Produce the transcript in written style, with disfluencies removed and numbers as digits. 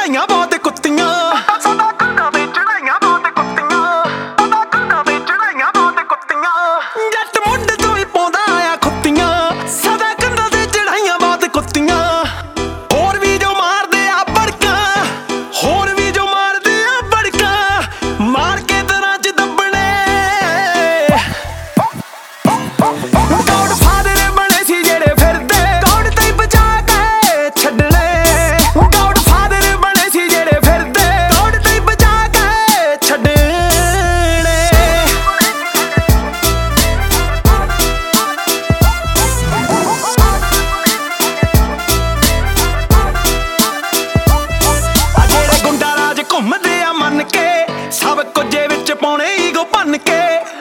ਚੜਾਈਆਂ ਬਹੁਤ ਕੁੱਤੀਆਂ ਸਦਾ ਕੰਧਾਂ ਤੇ ਚੜਾਈਆਂ ਬਹੁਤ ਕੁੱਤੀਆਂ ਸਦਾ ਕੰਧਾਂ ਤੇ ਚੜਾਈਆਂ ਬਹੁਤ ਕੁੱਤੀਆਂ ਜੱਟ ਮੁੰਡ ਤੋਂ ਹੀ ਪਾਉਂਦਾ ਆ ਖੁੱਤੀਆਂ ਸਦਾ ਕੰਧਾਂ ਤੇ ਚੜਾਈਆਂ ਬਹੁਤ ਕੁੱਤੀਆਂ ਹੋਰ ਵੀ ਜੋ ਮਾਰਦੇ ਆ ਬੜਕਾਂ ਹੋਰ ਵੀ ਜੋ ਮਾਰਦੇ ਆ ਬੜਕਾਂ ਮਾਰ ਕੇ ਦਰਾਂ ਚ ਦੱਬਣੇ ਗੌਡ ਫਾਦਰ ਬਣੇ ਸੀ ਜਿਹੜੇ ਫਿਰਦੇ ਗੌਡ ਤੇ ਬਚਾ ਕੇ ਛੱਡਣੇ ਗੌਡ ਫਾਦਰ ਬਣੇ ਸੀ ਜਿਹੜੇ ਫਿਰਦੇ ਗੌਡ ਤੇ ਬਚਾ ਕੇ ਛੱਡਣੇ ਆ ਜਿਹੜੇ ਗੁੰਡਾ ਰਾਜ ਘੁੰਮਦੇ ਆ ਮੰਨ ਕੇ ਸਭ ਕੁਝ ਵਿੱਚ ਪਾਉਣੇ ਈਗੋ ਭੰਨ ਕੇ